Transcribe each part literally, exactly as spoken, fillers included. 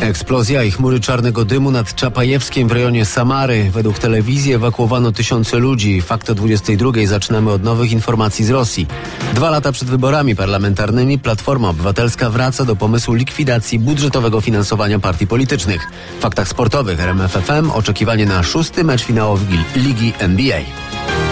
Eksplozja i chmury czarnego dymu nad Czapajewskiem w rejonie Samary. Według telewizji ewakuowano tysiące ludzi. Fakt o dwudziestej drugiej zaczynamy od nowych informacji z Rosji. Dwa lata przed wyborami parlamentarnymi Platforma Obywatelska wraca do pomysłu likwidacji budżetowego finansowania partii politycznych. W faktach sportowych R M F F M oczekiwanie na szósty mecz finałowy Ligi N B A.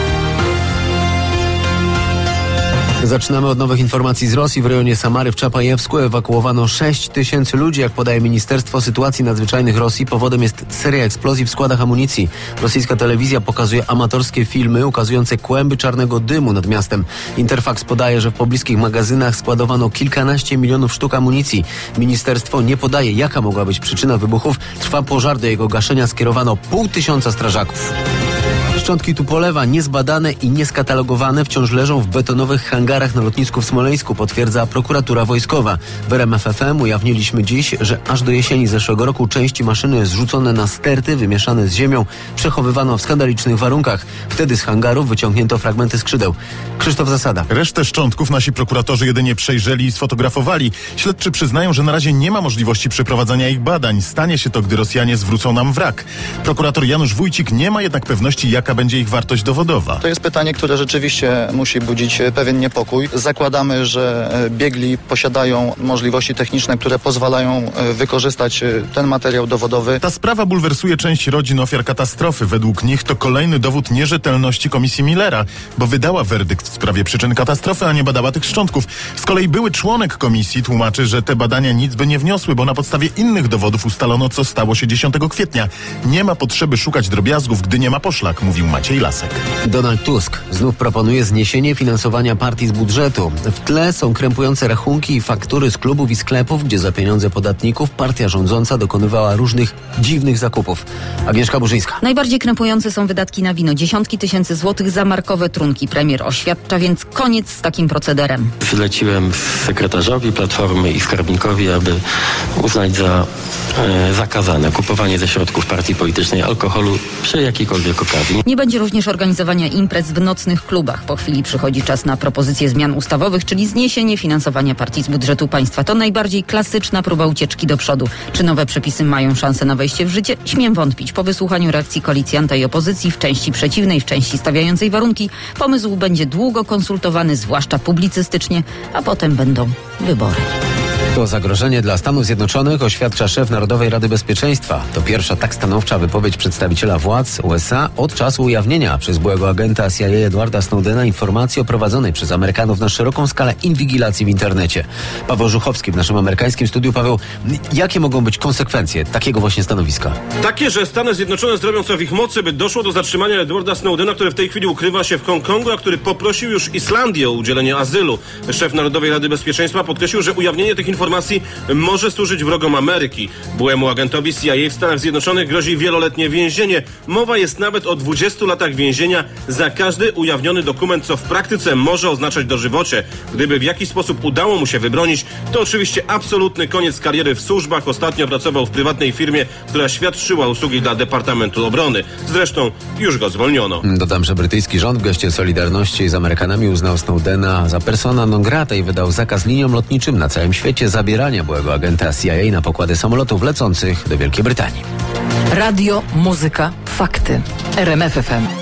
Zaczynamy od nowych informacji z Rosji. W rejonie Samary w Czapajewsku ewakuowano sześć tysięcy ludzi. Jak podaje Ministerstwo Sytuacji Nadzwyczajnych Rosji, powodem jest seria eksplozji w składach amunicji. Rosyjska telewizja pokazuje amatorskie filmy ukazujące kłęby czarnego dymu nad miastem. Interfax podaje, że w pobliskich magazynach składowano kilkanaście milionów sztuk amunicji. Ministerstwo nie podaje, jaka mogła być przyczyna wybuchów. Trwa pożar, do jego gaszenia skierowano pół tysiąca strażaków. Szczątki Tupolewa niezbadane i nieskatalogowane wciąż leżą w betonowych hangarach na lotnisku w Smoleńsku, potwierdza prokuratura wojskowa. W R M F F M ujawniliśmy dziś, że aż do jesieni zeszłego roku części maszyny zrzucone na sterty, wymieszane z ziemią, przechowywano w skandalicznych warunkach. Wtedy z hangarów wyciągnięto fragmenty skrzydeł. Krzysztof Zasada. Resztę szczątków nasi prokuratorzy jedynie przejrzeli i sfotografowali. Śledczy przyznają, że na razie nie ma możliwości przeprowadzania ich badań. Stanie się to, gdy Rosjanie zwrócą nam wrak. Prokurator Janusz Wójcik nie ma jednak pewności, jaka będzie ich wartość dowodowa. To jest pytanie, które rzeczywiście musi budzić pewien niepokój. Zakładamy, że biegli posiadają możliwości techniczne, które pozwalają wykorzystać ten materiał dowodowy. Ta sprawa bulwersuje część rodzin ofiar katastrofy. Według nich to kolejny dowód nierzetelności Komisji Millera, bo wydała werdykt w sprawie przyczyn katastrofy, a nie badała tych szczątków. Z kolei były członek komisji tłumaczy, że te badania nic by nie wniosły, bo na podstawie innych dowodów ustalono, co stało się dziesiątego kwietnia. Nie ma potrzeby szukać drobiazgów, gdy nie ma poszlak, mówił Maciej Lasek. Donald Tusk znów proponuje zniesienie finansowania partii z budżetu. W tle są krępujące rachunki i faktury z klubów i sklepów, gdzie za pieniądze podatników partia rządząca dokonywała różnych dziwnych zakupów. Agnieszka Burzyńska. Najbardziej krępujące są wydatki na wino. Dziesiątki tysięcy złotych za markowe trunki. Premier oświadcza więc koniec z takim procederem. Zleciłem sekretarzowi Platformy i skarbnikowi, aby uznać za e, zakazane kupowanie ze środków partii politycznej alkoholu przy jakiejkolwiek okazji. Nie będzie również organizowania imprez w nocnych klubach. Po chwili przychodzi czas na propozycje zmian ustawowych, czyli zniesienie finansowania partii z budżetu państwa. To najbardziej klasyczna próba ucieczki do przodu. Czy nowe przepisy mają szansę na wejście w życie? Śmiem wątpić. Po wysłuchaniu reakcji koalicjanta i opozycji, w części przeciwnej, w części stawiającej warunki, pomysł będzie długo konsultowany, zwłaszcza publicystycznie, a potem będą wybory. To zagrożenie dla Stanów Zjednoczonych oświadcza szef Narodowej Rady Bezpieczeństwa. To pierwsza tak stanowcza wypowiedź przedstawiciela władz U S A od czasu ujawnienia przez byłego agenta C I A Edwarda Snowdena informacji o prowadzonej przez Amerykanów na szeroką skalę inwigilacji w internecie. Paweł Żuchowski w naszym amerykańskim studiu. Paweł, jakie mogą być konsekwencje takiego właśnie stanowiska? Takie, że Stany Zjednoczone zrobią co w ich mocy, by doszło do zatrzymania Edwarda Snowdena, który w tej chwili ukrywa się w Hongkongu, a który poprosił już Islandię o udzielenie azylu. Szef Narodowej Rady Bezpieczeństwa podkreślił, że ujawnienie tych informacji może służyć wrogom Ameryki. Byłemu agentowi C I A w Stanach Zjednoczonych grozi wieloletnie więzienie. Mowa jest nawet o dwudziestu latach więzienia za każdy ujawniony dokument, co w praktyce może oznaczać dożywocie. Gdyby w jakiś sposób udało mu się wybronić, to oczywiście absolutny koniec kariery w służbach. Ostatnio pracował w prywatnej firmie, która świadczyła usługi dla Departamentu Obrony. Zresztą już go zwolniono. Dodam, że brytyjski rząd w geście solidarności z Amerykanami uznał Snowdena za persona non grata i wydał zakaz liniom lotniczym na całym świecie zabierania byłego agenta C I A na pokłady samolotów lecących do Wielkiej Brytanii. Radio, muzyka, fakty. R M F F M.